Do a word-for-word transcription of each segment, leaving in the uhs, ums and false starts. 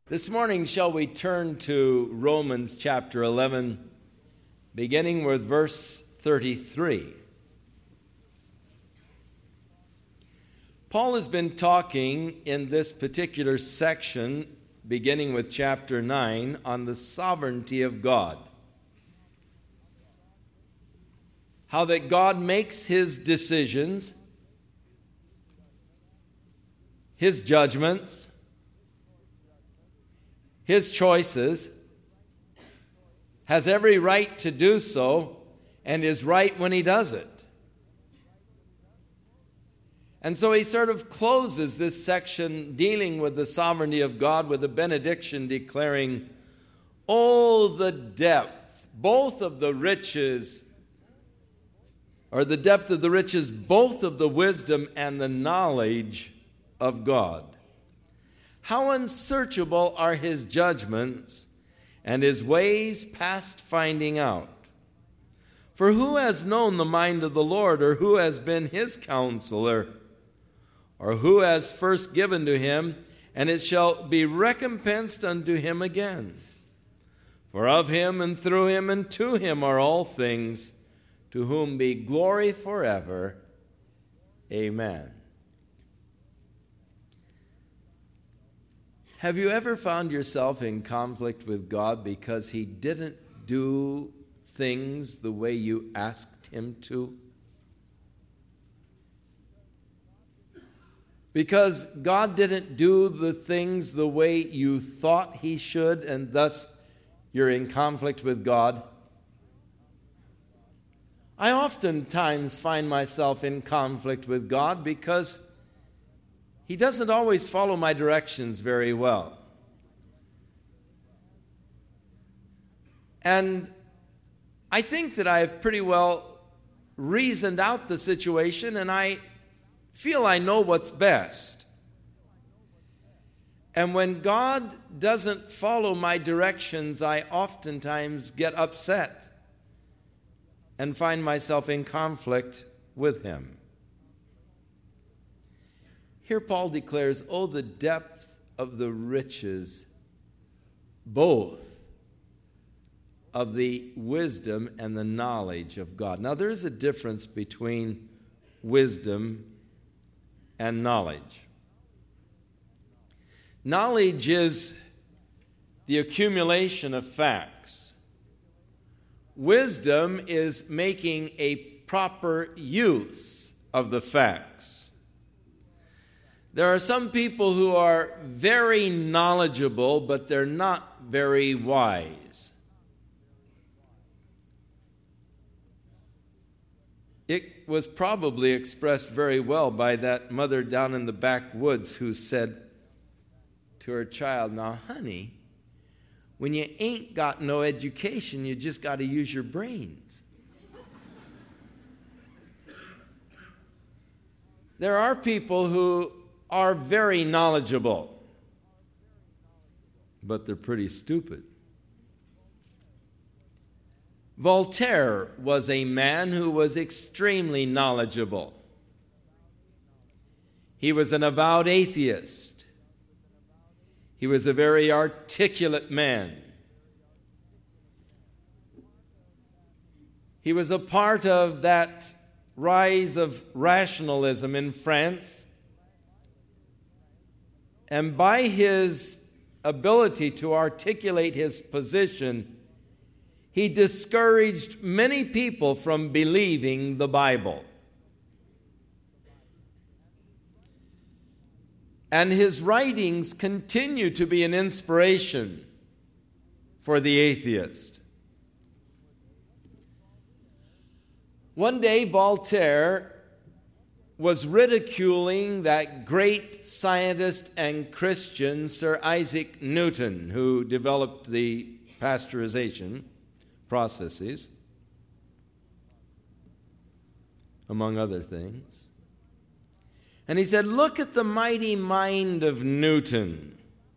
This morning, shall we turn to Romans chapter eleven, beginning with verse thirty-three. Paul has been talking in this particular section, beginning with chapter nine, on the sovereignty of God. How that God makes his decisions, his judgments, his choices, has every right to do so, and is right when he does it. And so he sort of closes this section dealing with the sovereignty of God with a benediction declaring, "Oh, the depth, both of the riches, or the depth of the riches, both of the wisdom and the knowledge of God. How unsearchable are his judgments, and his ways past finding out. For who has known the mind of the Lord, or who has been his counselor, or who has first given to him, and it shall be recompensed unto him again? For of him, and through him, and to him are all things, to whom be glory forever. Amen." Have you ever found yourself in conflict with God because he didn't do things the way you asked him to? Because God didn't do the things the way you thought he should, and thus you're in conflict with God? I oftentimes find myself in conflict with God because he doesn't always follow my directions very well. And I think that I've pretty well reasoned out the situation, and I feel I know what's best. And when God doesn't follow my directions, I oftentimes get upset and find myself in conflict with him. Here Paul declares, "Oh, the depth of the riches, both of the wisdom and the knowledge of God." Now, there is a difference between wisdom and knowledge. Knowledge is the accumulation of facts. Wisdom is making a proper use of the facts. There are some people who are very knowledgeable, but they're not very wise. It was probably expressed very well by that mother down in the backwoods who said to her child, "Now, honey, when you ain't got no education, you just got to use your brains." There are people who are very knowledgeable, but they're pretty stupid. Voltaire was a man who was extremely knowledgeable. He was an avowed atheist. He was a very articulate man. He was a part of that rise of rationalism in France. And by his ability to articulate his position, he discouraged many people from believing the Bible. And his writings continue to be an inspiration for the atheist. One day, Voltaire was ridiculing that great scientist and Christian Sir Isaac Newton, who developed the pasteurization processes, among other things. And he said, "Look at the mighty mind of Newton.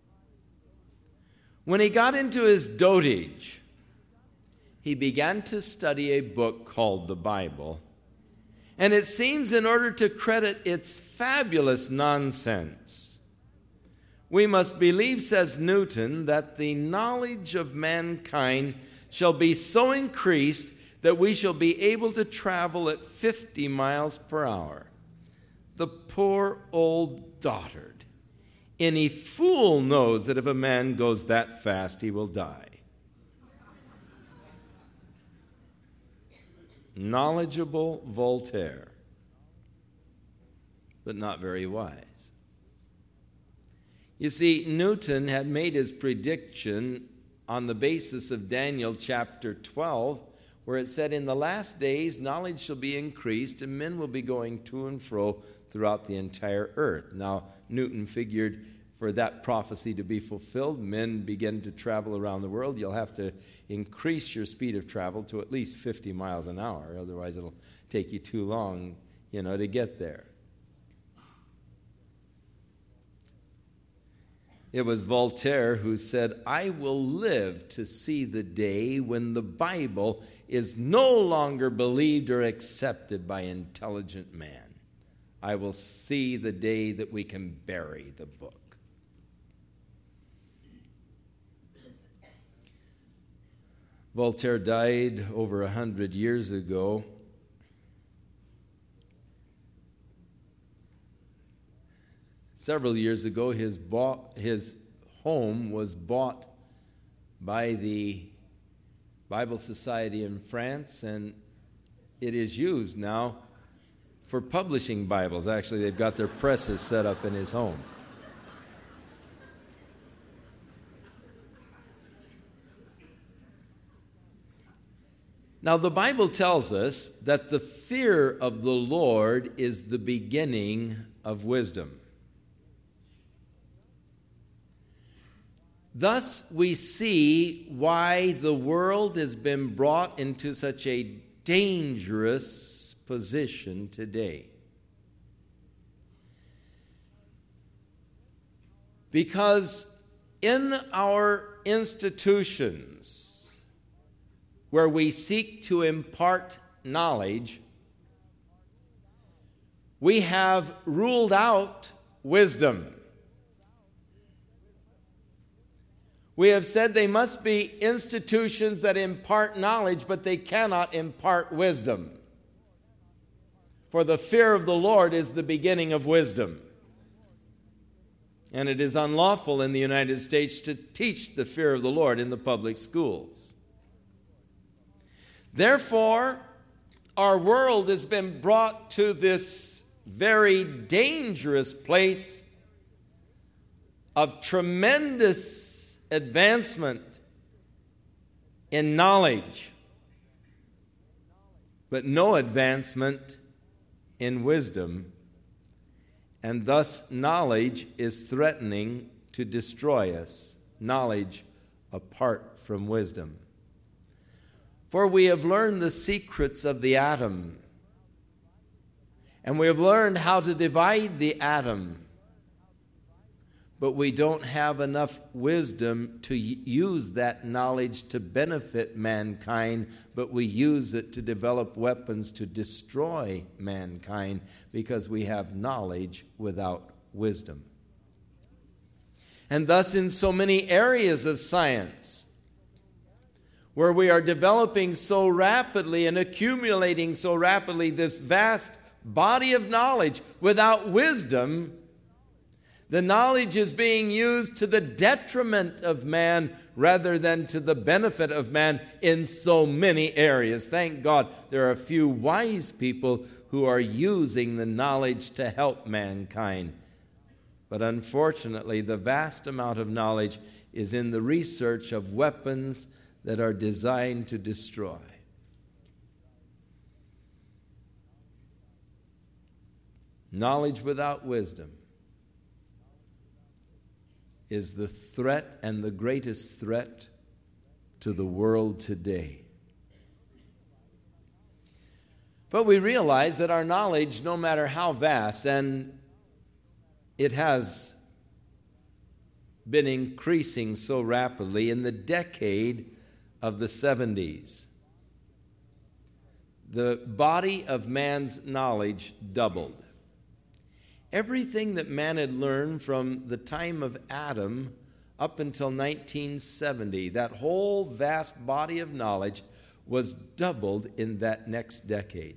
When he got into his dotage, he began to study a book called the Bible. And it seems in order to credit its fabulous nonsense, We must believe, says Newton, that the knowledge of mankind shall be so increased that we shall be able to travel at fifty miles per hour. The poor old dotard. Any fool knows that if a man goes that fast, he will die. Knowledgeable Voltaire, but not very wise. You see, Newton had made his prediction on the basis of Daniel chapter twelve, where it said, in the last days knowledge shall be increased, and men will be going to and fro throughout the entire earth. Now, Newton figured for that prophecy to be fulfilled, men begin to travel around the world. You'll have to increase your speed of travel to at least fifty miles an hour. Otherwise, it'll take you too long, you know, to get there. It was Voltaire who said, I will live to see the day when the Bible is no longer believed or accepted by intelligent man. I will see the day that we can bury the book. Voltaire died over a hundred years ago. Several years ago, his, bought, his home was bought by the Bible Society in France, and it is used now for publishing Bibles. Actually, they've got their presses set up in his home. Now, the Bible tells us that the fear of the Lord is the beginning of wisdom. Thus, we see why the world has been brought into such a dangerous position today. Because in our institutions, where we seek to impart knowledge, we have ruled out wisdom. We have said they must be institutions that impart knowledge, but they cannot impart wisdom. For the fear of the Lord is the beginning of wisdom. And it is unlawful in the United States to teach the fear of the Lord in the public schools. Therefore, our world has been brought to this very dangerous place of tremendous advancement in knowledge, but no advancement in wisdom, and thus knowledge is threatening to destroy us, knowledge apart from wisdom. For we have learned the secrets of the atom, and we have learned how to divide the atom, but we don't have enough wisdom to use that knowledge to benefit mankind, but we use it to develop weapons to destroy mankind because we have knowledge without wisdom. And thus, in so many areas of science, where we are developing so rapidly and accumulating so rapidly this vast body of knowledge without wisdom, the knowledge is being used to the detriment of man rather than to the benefit of man in so many areas. Thank God there are a few wise people who are using the knowledge to help mankind. But unfortunately, the vast amount of knowledge is in the research of weapons that are designed to destroy. Knowledge without wisdom is the threat and the greatest threat to the world today. But we realize that our knowledge, no matter how vast, and it has been increasing so rapidly in the decade of the seventies, the body of man's knowledge doubled. Everything that man had learned from the time of Adam up until nineteen seventy, that whole vast body of knowledge was doubled in that next decade.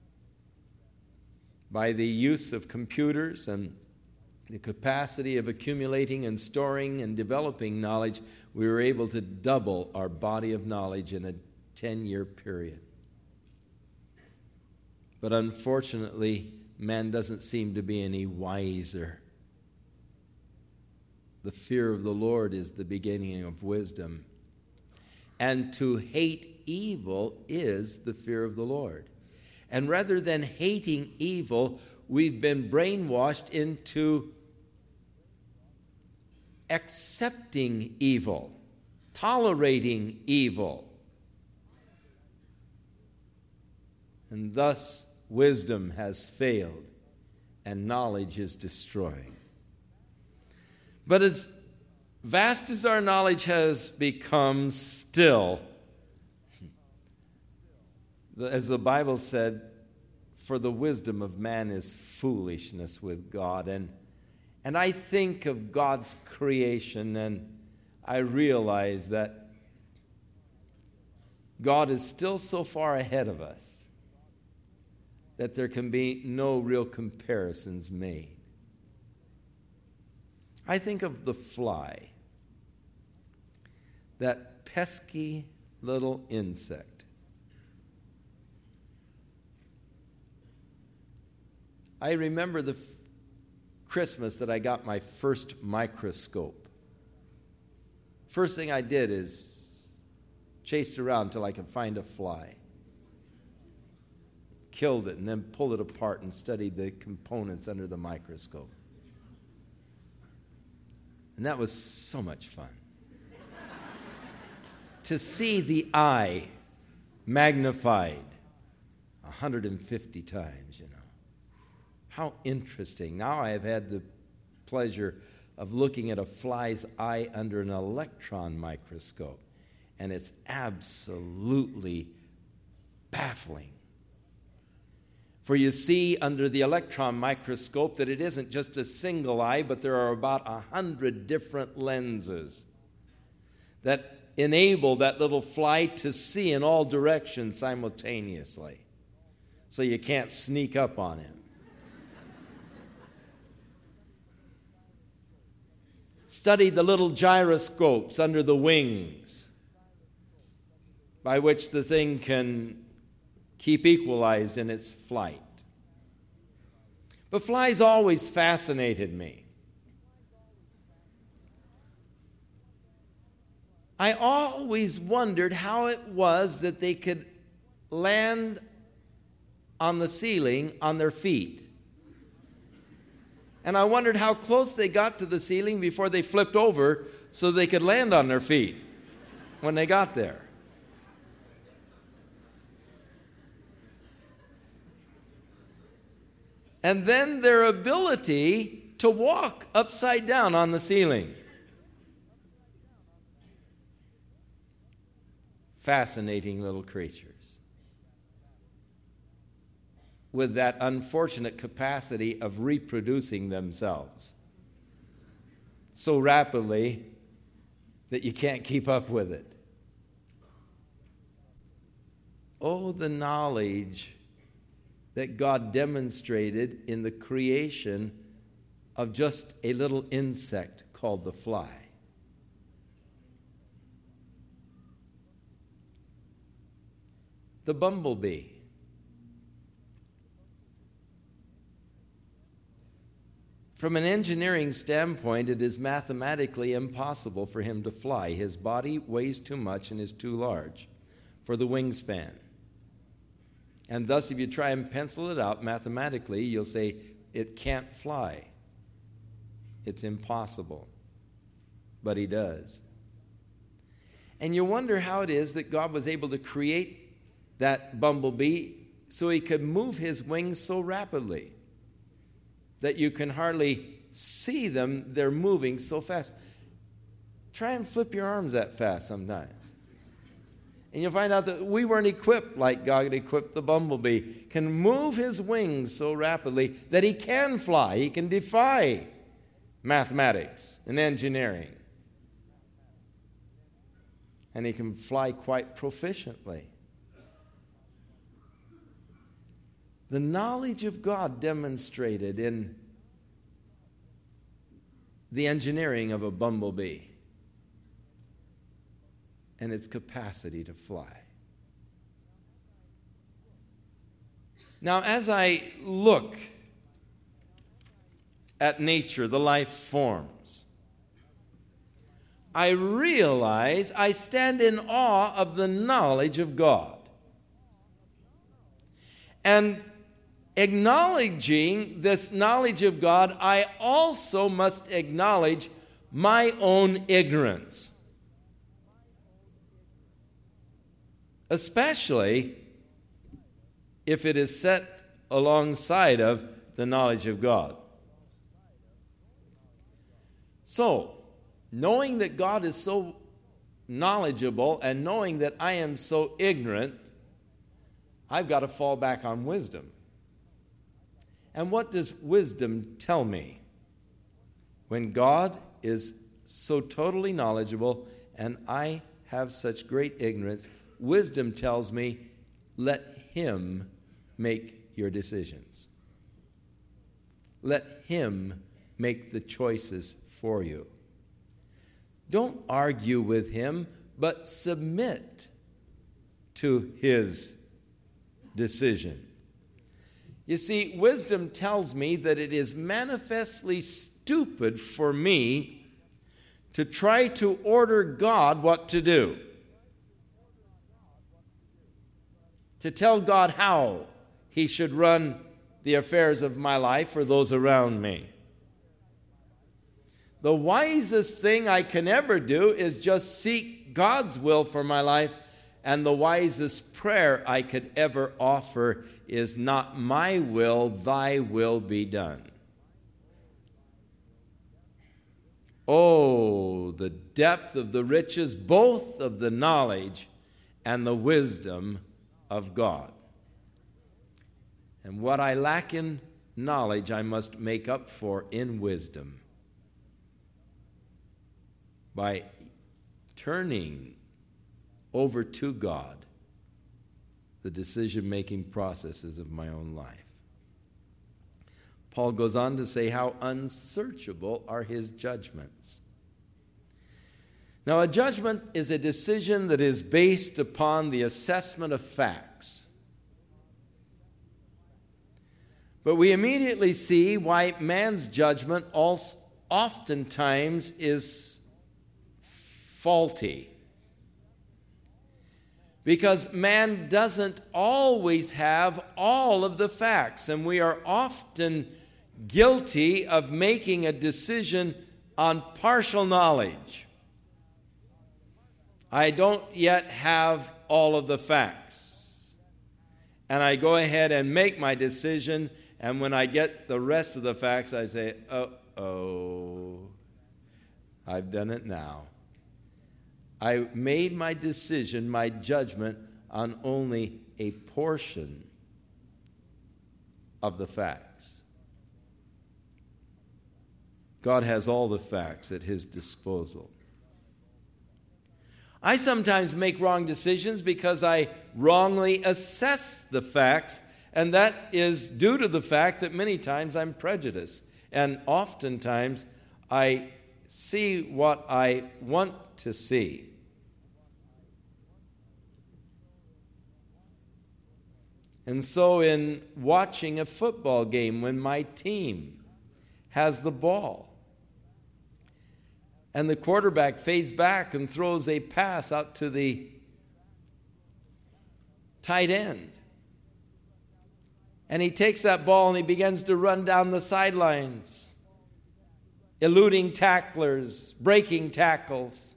By the use of computers and the capacity of accumulating and storing and developing knowledge, we were able to double our body of knowledge in a ten-year period. But unfortunately, man doesn't seem to be any wiser. The fear of the Lord is the beginning of wisdom. And to hate evil is the fear of the Lord. And rather than hating evil, we've been brainwashed into accepting evil, tolerating evil. And thus, wisdom has failed, and knowledge is destroyed. But as vast as our knowledge has become, still, as the Bible said, for the wisdom of man is foolishness with God. And, and I think of God's creation, and I realize that God is still so far ahead of us that there can be no real comparisons made. I think of the fly, that pesky little insect. I remember the f- Christmas that I got my first microscope. First thing I did is chased around until I could find a fly. Killed it and then pulled it apart and studied the components under the microscope. And that was so much fun. To see the eye magnified one hundred fifty times, you know. How interesting. Now I have had the pleasure of looking at a fly's eye under an electron microscope, and it's absolutely baffling. For you see under the electron microscope that it isn't just a single eye, but there are about a hundred different lenses that enable that little fly to see in all directions simultaneously. So you can't sneak up on him. Study the little gyroscopes under the wings by which the thing can keep equalized in its flight. But flies always fascinated me. I always wondered how it was that they could land on the ceiling on their feet. And I wondered how close they got to the ceiling before they flipped over so they could land on their feet when they got there. And then their ability to walk upside down on the ceiling. Fascinating little creatures with that unfortunate capacity of reproducing themselves so rapidly that you can't keep up with it. Oh, the knowledge that God demonstrated in the creation of just a little insect called the fly. The bumblebee. From an engineering standpoint, it is mathematically impossible for him to fly. His body weighs too much and is too large for the wingspan. And thus, if you try and pencil it out mathematically, you'll say it can't fly. It's impossible. But he does. And you wonder how it is that God was able to create that bumblebee so he could move his wings so rapidly that you can hardly see them. They're moving so fast. Try and flip your arms that fast sometimes. And you'll find out that we weren't equipped like God equipped the bumblebee. Can move his wings so rapidly that he can fly. He can defy mathematics and engineering. And he can fly quite proficiently. The knowledge of God demonstrated in the engineering of a bumblebee and its capacity to fly. Now, as I look at nature, the life forms, I realize I stand in awe of the knowledge of God. And acknowledging this knowledge of God, I also must acknowledge my own ignorance. Especially if it is set alongside of the knowledge of God. So, knowing that God is so knowledgeable and knowing that I am so ignorant, I've got to fall back on wisdom. And what does wisdom tell me? When God is so totally knowledgeable and I have such great ignorance, wisdom tells me, let him make your decisions. Let him make the choices for you. Don't argue with him, but submit to his decision. You see, wisdom tells me that it is manifestly stupid for me to try to order God what to do. To tell God how he should run the affairs of my life or those around me. The wisest thing I can ever do is just seek God's will for my life, and the wisest prayer I could ever offer is not my will, thy will be done. Oh, the depth of the riches, both of the knowledge and the wisdom of God. And what I lack in knowledge, I must make up for in wisdom by turning over to God the decision-making processes of my own life. Paul goes on to say how unsearchable are his judgments. Now, a judgment is a decision that is based upon the assessment of facts. But we immediately see why man's judgment also oftentimes is faulty. Because man doesn't always have all of the facts, and we are often guilty of making a decision on partial knowledge. I don't yet have all of the facts. And I go ahead and make my decision, and when I get the rest of the facts, I say, uh-oh, I've done it now. I made my decision, my judgment, on only a portion of the facts. God has all the facts at his disposal. I sometimes make wrong decisions because I wrongly assess the facts, and that is due to the fact that many times I'm prejudiced, and oftentimes I see what I want to see. And so in watching a football game, when my team has the ball and the quarterback fades back and throws a pass out to the tight end, and he takes that ball and he begins to run down the sidelines, eluding tacklers, breaking tackles,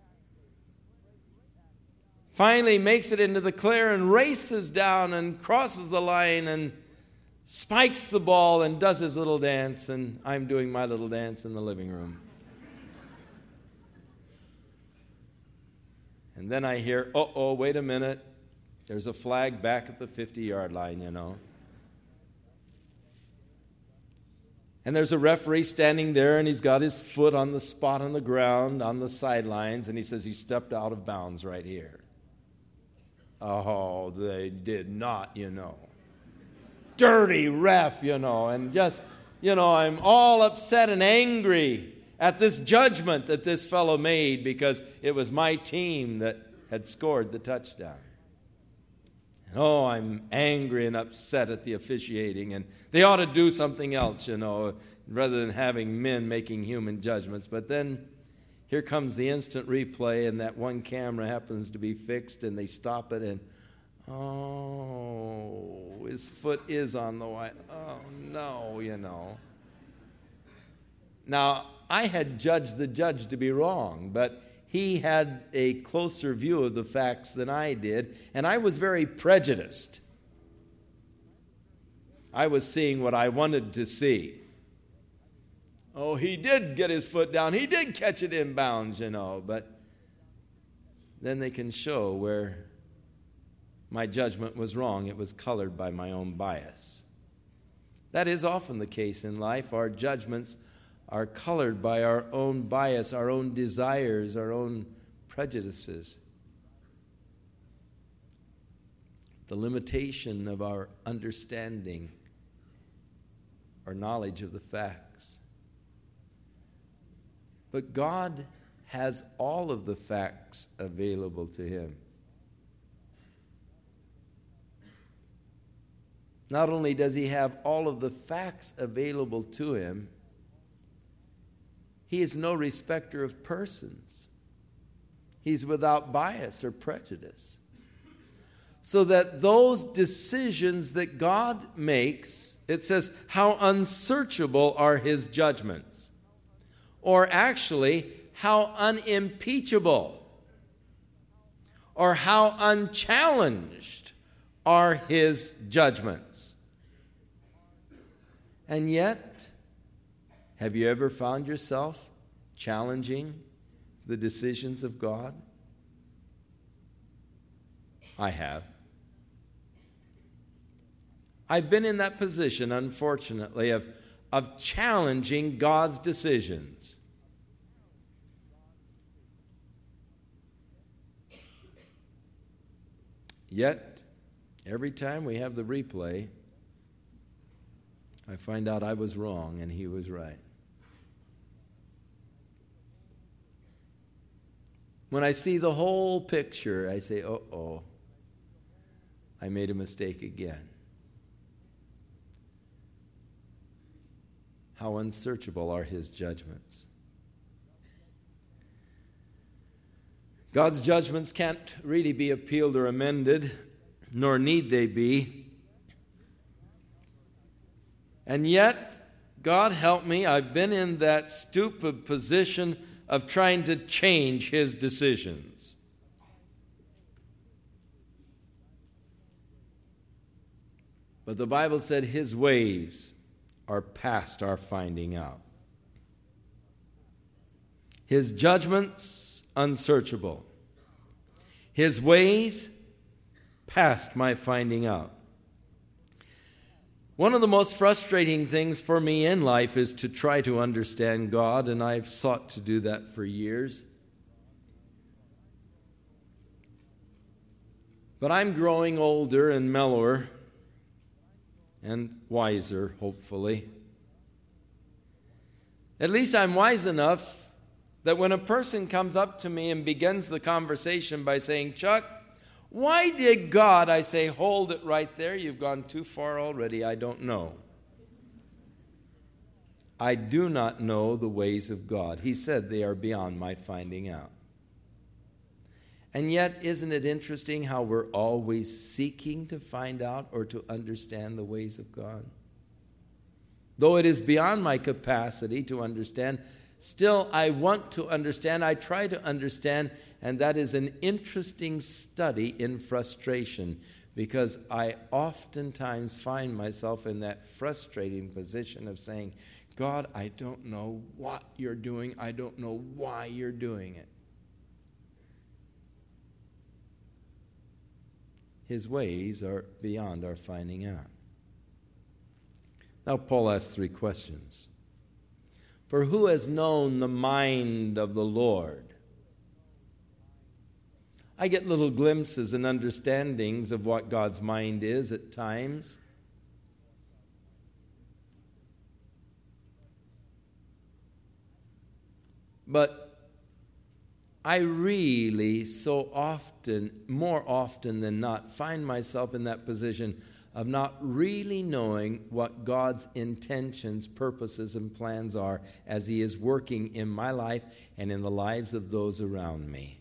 finally makes it into the clear and races down and crosses the line and spikes the ball and does his little dance, and I'm doing my little dance in the living room. And then I hear, uh-oh, wait a minute. There's a flag back at the fifty-yard line, you know. And there's a referee standing there, and he's got his foot on the spot on the ground, on the sidelines, and he says he stepped out of bounds right here. Oh, they did not, you know. Dirty ref, you know, and just, you know, I'm all upset and angry at this judgment that this fellow made because it was my team that had scored the touchdown. And oh, I'm angry and upset at the officiating, and they ought to do something else, you know, rather than having men making human judgments. But then here comes the instant replay, and that one camera happens to be fixed, and they stop it, and oh, his foot is on the white. Oh, no, you know. Now, I had judged the judge to be wrong, but he had a closer view of the facts than I did, and I was very prejudiced. I was seeing what I wanted to see. Oh, he did get his foot down. He did catch it in bounds, you know, but then they can show where my judgment was wrong. It was colored by my own bias. That is often the case in life. Our judgments are colored by our own bias, our own desires, our own prejudices. The limitation of our understanding or knowledge of the facts. But God has all of the facts available to him. Not only does he have all of the facts available to him, he is no respecter of persons. He's without bias or prejudice. So that those decisions that God makes, it says, how unsearchable are his judgments. Or actually, how unimpeachable or how unchallenged are his judgments. And yet, have you ever found yourself challenging the decisions of God? I have. I've been in that position, unfortunately, of, of challenging God's decisions. Yet, every time we have the replay, I find out I was wrong and he was right. When I see the whole picture, I say, uh-oh, I made a mistake again. How unsearchable are his judgments. God's judgments can't really be appealed or amended, nor need they be. And yet, God help me, I've been in that stupid position of trying to change his decisions. But the Bible said his ways are past our finding out. His judgments, unsearchable. His ways, past my finding out. One of the most frustrating things for me in life is to try to understand God, and I've sought to do that for years. But I'm growing older and mellower and wiser, hopefully. At least I'm wise enough that when a person comes up to me and begins the conversation by saying, "Chuck, why did God," I say, "hold it right there. You've gone too far already. I don't know. I do not know the ways of God. He said they are beyond my finding out." And yet, isn't it interesting how we're always seeking to find out or to understand the ways of God? Though it is beyond my capacity to understand, still I want to understand. I try to understand, and that is an interesting study in frustration, because I oftentimes find myself in that frustrating position of saying, "God, I don't know what you're doing. I don't know why you're doing it." His ways are beyond our finding out. Now Paul asks three questions. For who has known the mind of the Lord? I get little glimpses and understandings of what God's mind is at times. But I really so often, more often than not, find myself in that position of not really knowing what God's intentions, purposes, and plans are as He is working in my life and in the lives of those around me.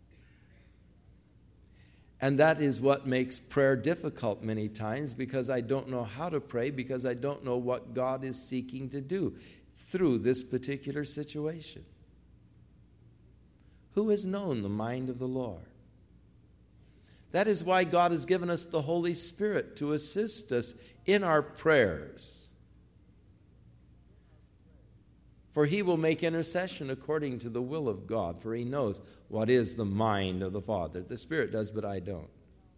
And that is what makes prayer difficult many times, because I don't know how to pray, because I don't know what God is seeking to do through this particular situation. Who has known the mind of the Lord? That is why God has given us the Holy Spirit to assist us in our prayers. For He will make intercession according to the will of God, for He knows what is the mind of the Father. The Spirit does, but I don't.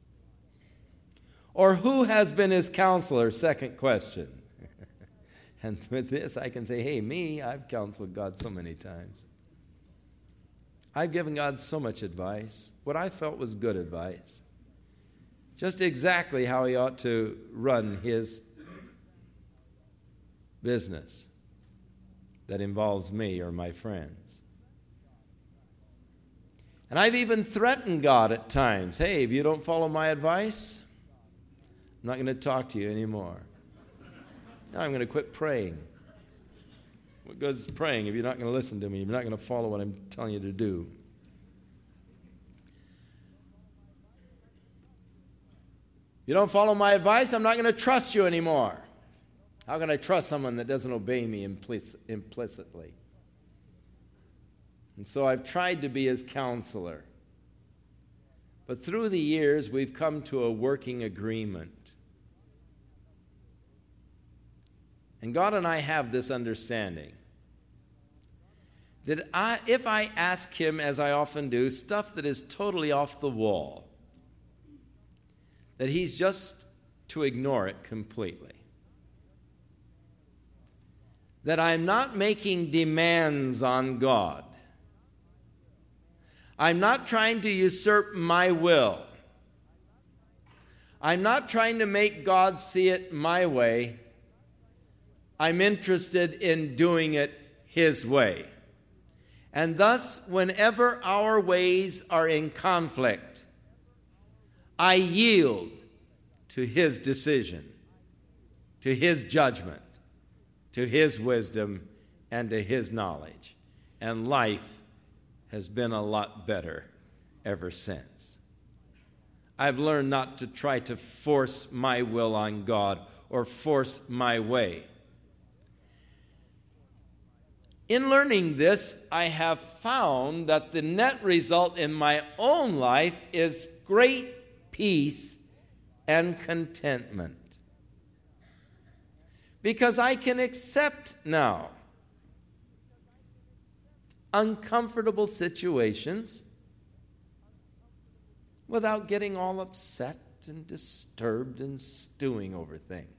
Or who has been His counselor? Second question. And with this I can say, hey, me, I've counseled God so many times. I've given God so much advice, what I felt was good advice, just exactly how He ought to run His business that involves me or my friends. And I've even threatened God at times. Hey, if you don't follow my advice, I'm not going to talk to you anymore. Now I'm going to quit praying. What good is praying if you're not going to listen to me, if you're not going to follow what I'm telling you to do? You don't follow my advice, I'm not going to trust you anymore. How can I trust someone that doesn't obey me implic- implicitly? And so I've tried to be His counselor. But through the years, we've come to a working agreement. And God and I have this understanding that I, if I ask Him, as I often do, stuff that is totally off the wall, that He's just to ignore it completely. That I'm not making demands on God. I'm not trying to usurp my will. I'm not trying to make God see it my way. I'm interested in doing it His way. And thus, whenever our ways are in conflict, I yield to His decision, to His judgment, to His wisdom, and to His knowledge. And life has been a lot better ever since. I've learned not to try to force my will on God or force my way. In learning this, I have found that the net result in my own life is great peace and contentment. Because I can accept now uncomfortable situations without getting all upset and disturbed and stewing over things.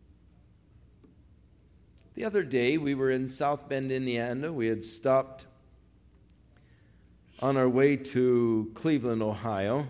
The other day, we were in South Bend, Indiana. We had stopped on our way to Cleveland, Ohio,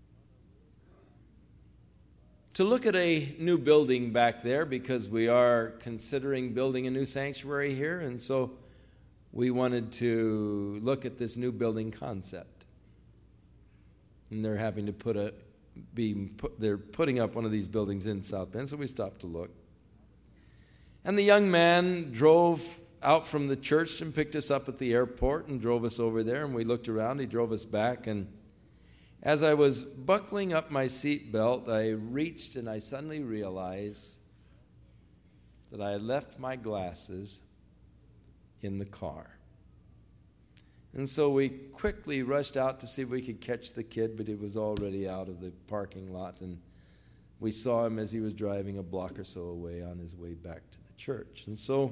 to look at a new building back there, because we are considering building a new sanctuary here, and so we wanted to look at this new building concept. And they're having to put a be put, they're putting up one of these buildings in South Bend, so we stopped to look. And the young man drove out from the church and picked us up at the airport and drove us over there, and we looked around. He drove us back, and as I was buckling up my seatbelt, I reached and I suddenly realized that I had left my glasses in the car. And so we quickly rushed out to see if we could catch the kid, but he was already out of the parking lot, and we saw him as he was driving a block or so away on his way back to the church. And so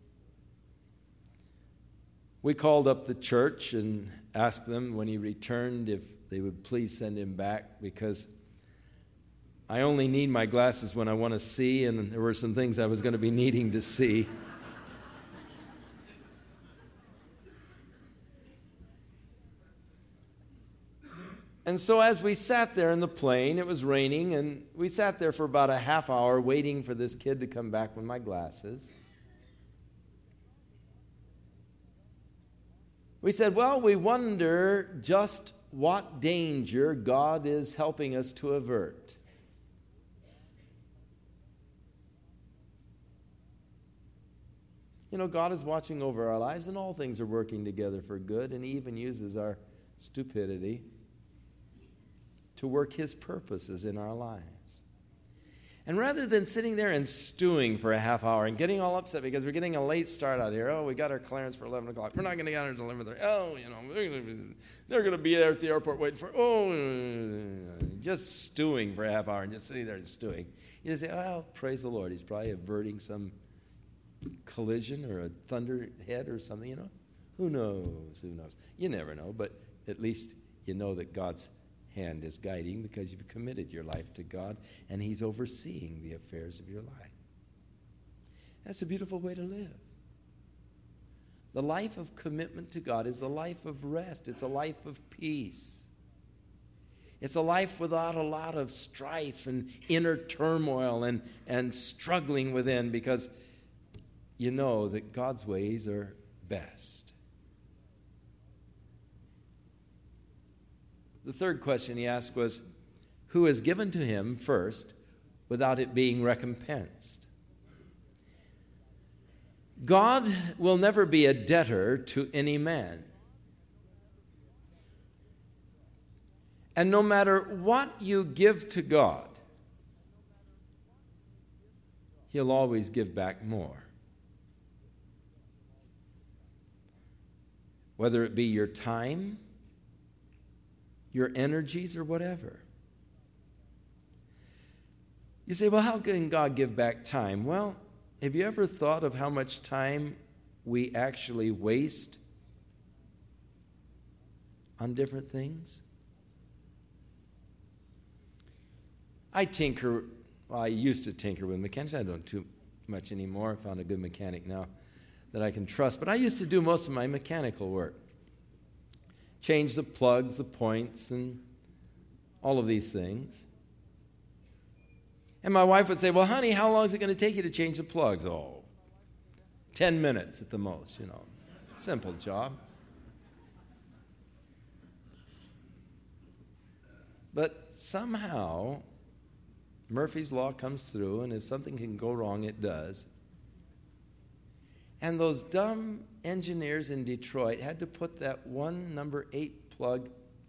we called up the church and asked them when he returned if they would please send him back, because I only need my glasses when I want to see, and there were some things I was going to be needing to see. And so as we sat there in the plane, it was raining, and we sat there for about a half hour waiting for this kid to come back with my glasses. We said, well, we wonder just what danger God is helping us to avert. You know, God is watching over our lives, and all things are working together for good, and He even uses our stupidity to work His purposes in our lives. And rather than sitting there and stewing for a half hour and getting all upset because we're getting a late start out here, oh, we got our clearance for eleven o'clock, we're not going to get out until eleven thirty, oh, you know, they're going to be there at the airport waiting for, oh, just stewing for a half hour and just sitting there and stewing. You just say, oh, praise the Lord, He's probably averting some collision or a thunderhead or something, you know. Who knows, who knows? You never know, but at least you know that God's hand is guiding because you've committed your life to God and He's overseeing the affairs of your life. That's a beautiful way to live. The life of commitment to God is the life of rest. It's a life of peace. It's a life without a lot of strife and inner turmoil and, and struggling within, because you know that God's ways are best. The third question he asked was, who has given to him first without it being recompensed? God will never be a debtor to any man. And no matter what you give to God, He'll always give back more. Whether it be your time, your energies, or whatever. You say, well, how can God give back time? Well, have you ever thought of how much time we actually waste on different things? I tinker, well, I used to tinker with mechanics. I don't do much anymore. I found a good mechanic now that I can trust. But I used to do most of my mechanical work. Change the plugs, the points, and all of these things. And my wife would say, well, honey, how long is it going to take you to change the plugs? Oh, ten minutes at the most, you know. Simple job. But somehow, Murphy's Law comes through, and if something can go wrong, it does. And those dumb engineers in Detroit had to put that one number eight plug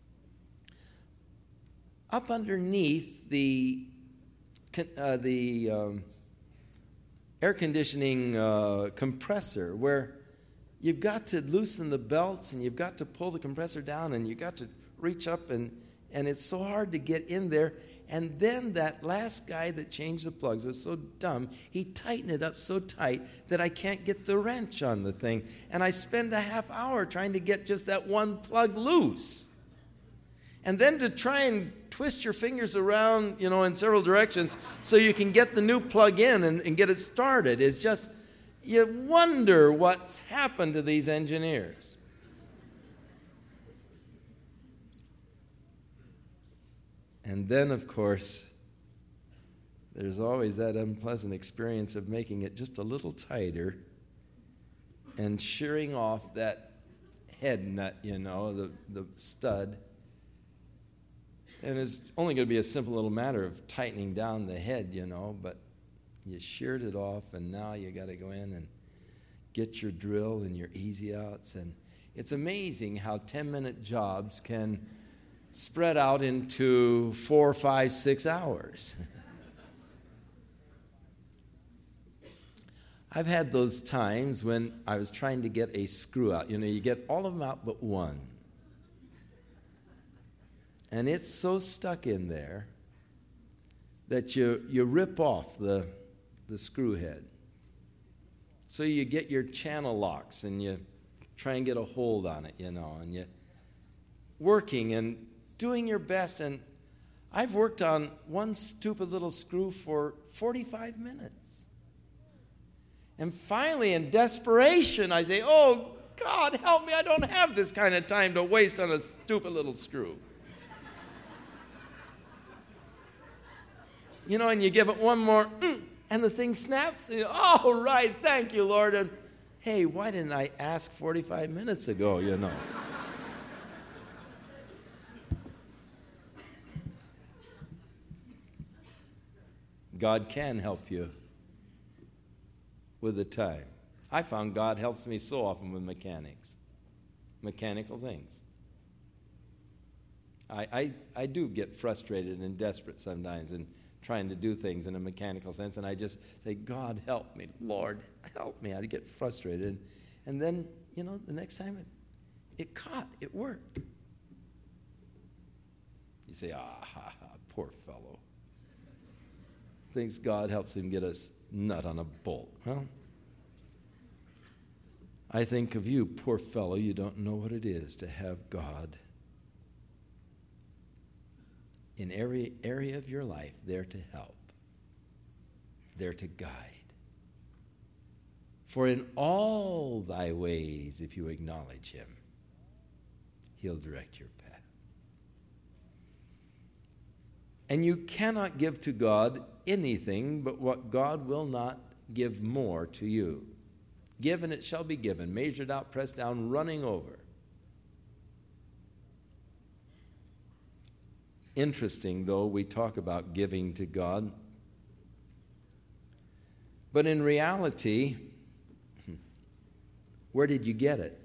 up underneath the uh, the um, air conditioning uh, compressor, where you've got to loosen the belts and you've got to pull the compressor down and you've got to reach up, and, and it's so hard to get in there. And then that last guy that changed the plugs was so dumb, he tightened it up so tight that I can't get the wrench on the thing. And I spend a half hour trying to get just that one plug loose. And then to try and twist your fingers around, you know, in several directions so you can get the new plug in and, and get it started is just, you wonder what's happened to these engineers. And then, of course, there's always that unpleasant experience of making it just a little tighter and shearing off that head nut, you know, the, the stud. And it's only going to be a simple little matter of tightening down the head, you know, but you sheared it off, and now you got to go in and get your drill and your easy outs. And it's amazing how ten-minute jobs can spread out into four, five, six hours. I've had those times when I was trying to get a screw out. You know, you get all of them out but one. And it's so stuck in there that you, you rip off the, the screw head. So you get your channel locks and you try and get a hold on it, you know, and you working and doing your best. And I've worked on one stupid little screw for forty-five minutes. And finally, in desperation, I say, oh, God, help me. I don't have this kind of time to waste on a stupid little screw. You know, and you give it one more, mm, and the thing snaps. And you, oh, right, thank you, Lord. And hey, why didn't I ask forty-five minutes ago, you know? God can help you with the time. I found God helps me so often with mechanics, mechanical things. I, I, I do get frustrated and desperate sometimes in trying to do things in a mechanical sense, and I just say, God, help me. Lord, help me. I get frustrated. And then, you know, the next time it, it caught. It worked. You say, ah, ha, ha, poor fellow. Thinks God helps him get a nut on a bolt. Well, I think of you, poor fellow, you don't know what it is to have God in every area of your life there to help, there to guide. For in all thy ways, if you acknowledge him, he'll direct your path. And you cannot give to God anything but what God will not give more to you. Give and it shall be given, measured out, pressed down, running over. Interesting, though, we talk about giving to God. But in reality, where did you get it?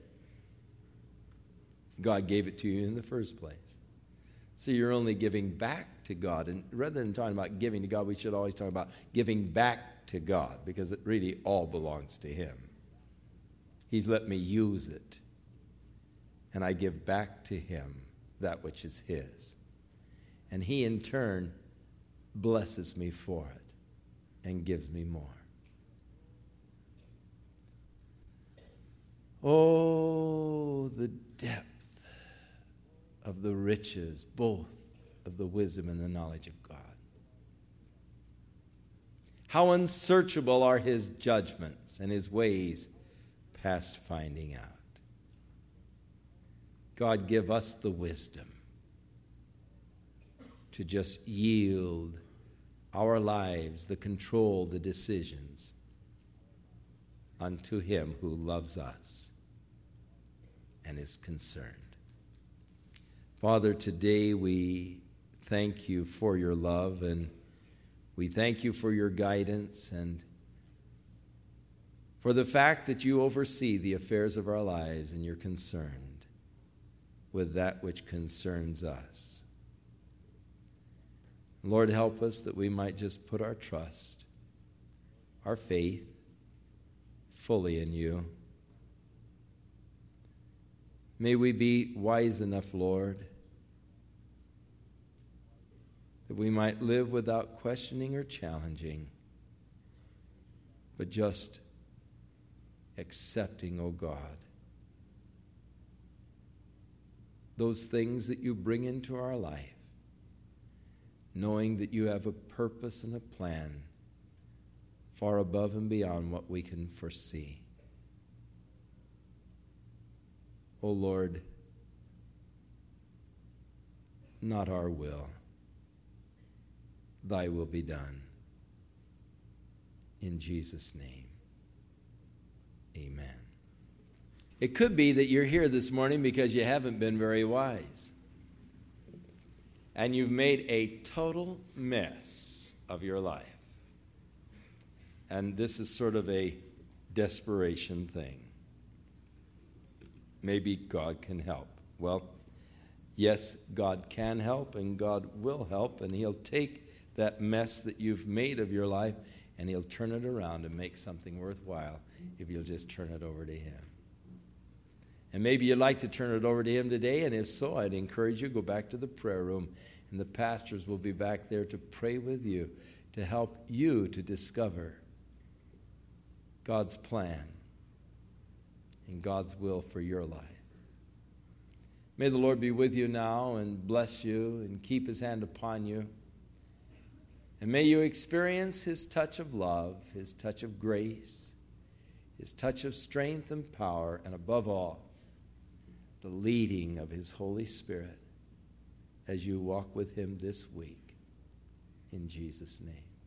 God gave it to you in the first place. So you're only giving back to God. And rather than talking about giving to God, we should always talk about giving back to God, because it really all belongs to him. He's let me use it, and I give back to him that which is his. And he, in turn, blesses me for it and gives me more. Oh, the depth of the riches, both of the wisdom and the knowledge of God. How unsearchable are his judgments and his ways past finding out. God, give us the wisdom to just yield our lives, the control, the decisions unto him who loves us and is concerned. Father, today we thank you for your love, and we thank you for your guidance and for the fact that you oversee the affairs of our lives and you're concerned with that which concerns us. Lord, help us that we might just put our trust, our faith, fully in you. May we be wise enough, Lord, that we might live without questioning or challenging, but just accepting, O God, those things that you bring into our life, knowing that you have a purpose and a plan far above and beyond what we can foresee. O Lord, not our will, thy will be done. In Jesus' name, amen. It could be that you're here this morning because you haven't been very wise. And you've made a total mess of your life. And this is sort of a desperation thing. Maybe God can help. Well, yes, God can help and God will help, and he'll take that mess that you've made of your life and he'll turn it around and make something worthwhile if you'll just turn it over to him. And maybe you'd like to turn it over to him today, and if so, I'd encourage you to go back to the prayer room, and the pastors will be back there to pray with you, to help you to discover God's plan and God's will for your life. May the Lord be with you now and bless you and keep his hand upon you. And may you experience his touch of love, his touch of grace, his touch of strength and power, and above all, the leading of his Holy Spirit as you walk with him this week. In Jesus' name.